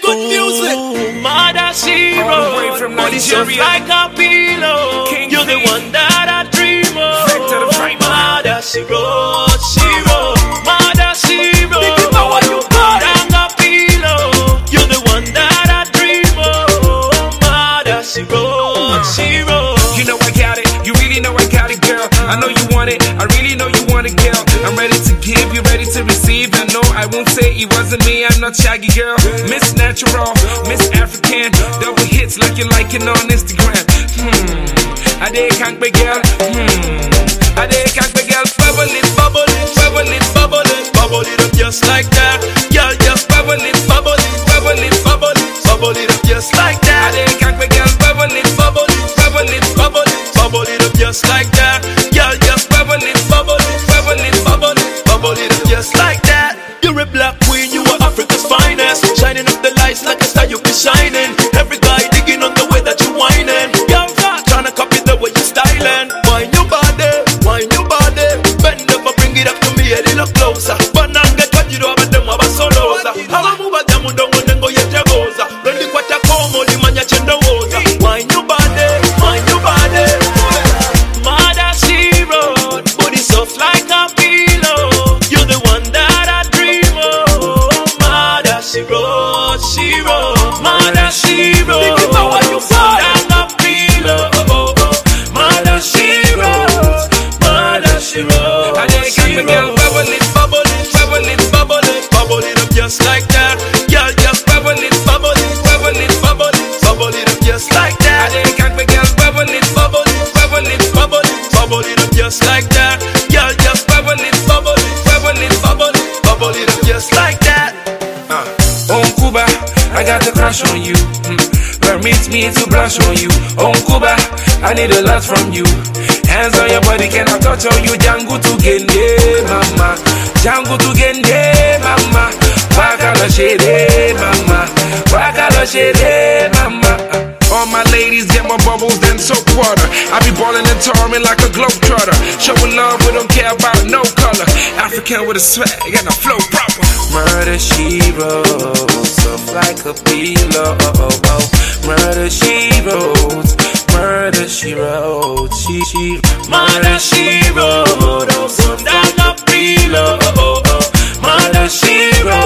good music. Mother Zero, from body soft Nigeria. like a pillow. King You're the V. one that I dream of. Straight to the front, man. Mother Zero, Zero, Mother Zero. How are you, boy? Like a pillow. You're the one that I dream of. Mother Zero, Zero. You know I got it, you really know I got it, girl. I know you want it, I really know you want it, girl. I'm ready to give, you ready to receive. I know I won't say it wasn't me, I'm not Shaggy, girl. Miss Natural, Miss African, double hits like you're liking on Instagram. I did can't be girl. I did can't be girl. Bubble it, bubble it, bubble it, bubble it, bubble it up just like that. Girl, just bubble it, bubble it, bubble it, bubble it, bubble it up just like that. I did can't be girl. Bubble it, bubble it, bubble it, bubble it, bubble it up just like that. Girl, just bubble it, bubble it, bubble it, bubble it, bubble it up just like that. You're a black queen, you are Africa's finest, shining up the lights like a star you be shining. Every guy digging on the way that you whining. Girl, trying to copy the way you styling. Wine your body, bend over, bring it up to me a little closer. But now get what you do about them about solosa. How I move at them, don't want to go yet to goza. When the quarter come, only man ya chendo woza. Wine your body, wine your body. Mother Zero, body soft like a pillow. You're the one that I dream of. Mother Zero, Zero, Mother Zero. How are you, boy? Like a pillow. Mother Zero, Mother Zero. I did can't be girl. Bubble it, bubble it, bubble it, bubble it, bubble it up just like that. Girl, just bubble it, bubble it, bubble it, bubble it, bubble it up just like I that. did can't be girl. Bubble it, bubble it, bubble it, bubble it, bubble it up just like that. Girl, just bubble it, bubble it, bubble it, bubble it, bubble it up just like that. On Cuba, I got a crush on you. Permit me to blush on you. On Cuba, I need a lot from you. Hands on your body, can I touch on you? Django to Gende, mama. Django to Gende, mama. Wakala shede, mama. Wakala shede, mama. All my ladies get more bubbles than soap water. I be ballin' and touring like a globetrotter. Showing love, we don't care about no color. African with a swag and a flow proper. Murder she wrote, soft like a pillow. Murder she wrote, murder she wrote. She Mother Zero, soft like a pillow. Mother Zero,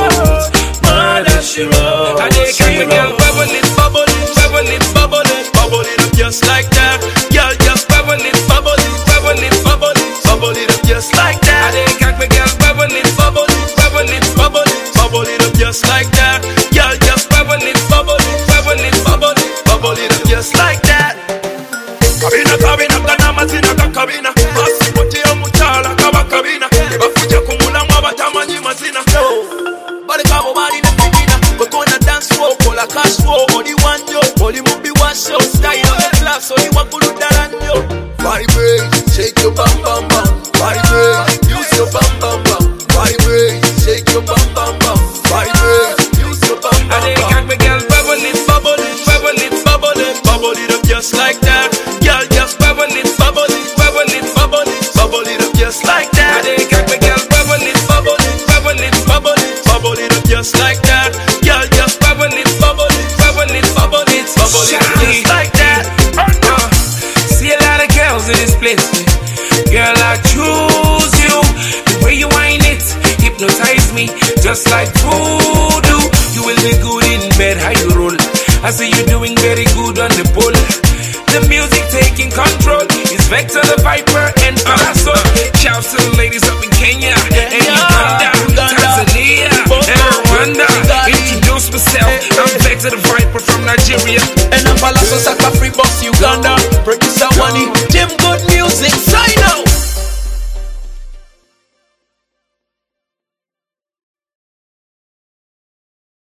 Mother Zero. I did can't be girl. Bubble it, bubble it, bubble it, bubble it, bubble it up just like that. Girl, just bubble it, bubble it, bubble it, bubble it, bubble it up just like I that. did can't be girl. Bubble it, bubble it, bubble it, bubble it, bubble it up just like that. Girl, just bubble it, bubble it, bubble it, bubble it, bubble it up just like that. Kabina, kabina, kana mazina ka kabina. Basi pote yo muchala kaba kabina. Bafuja kumula mwabatamanyi mazina. Bale kabo bali na pigina. We're gonna dance floor, call a cash flow. Only one yo, only movie one show. Style of the class, only one gulu daranyo. Vibrate, shake your bam bam bam. Vibrate, use your bam bam bam. Vibrate, shake your bam bam bam. Vibrate, use your bam I bam did bam. can't be girl. Bubble it, bubble it, bubble it, bubble it, bubble it up just like that. Girl, just bubble it, bubble it, bubble it, bubble it, bubble it up just like I that. did can't be girl. Bubble it, bubble it, bubble it, bubble it, bubble it up just like that. Girl, just bubble it, bubble it, bubble it, bubble it, bubble it up just like that. See a lot of girls in this place. Girl, I choose you. The way you whine it, hypnotize me, just like voodoo. You will be good in bed, how you roll. I see you doing very good on the pole. The music taking control is Vector the Viper and Paraso. Shouts to the ladies up in Kenya and Uganda, Tanzania and Rwanda. Introduce myself, I'm Vector the Viper from Nigeria. And I'm Palaso Saka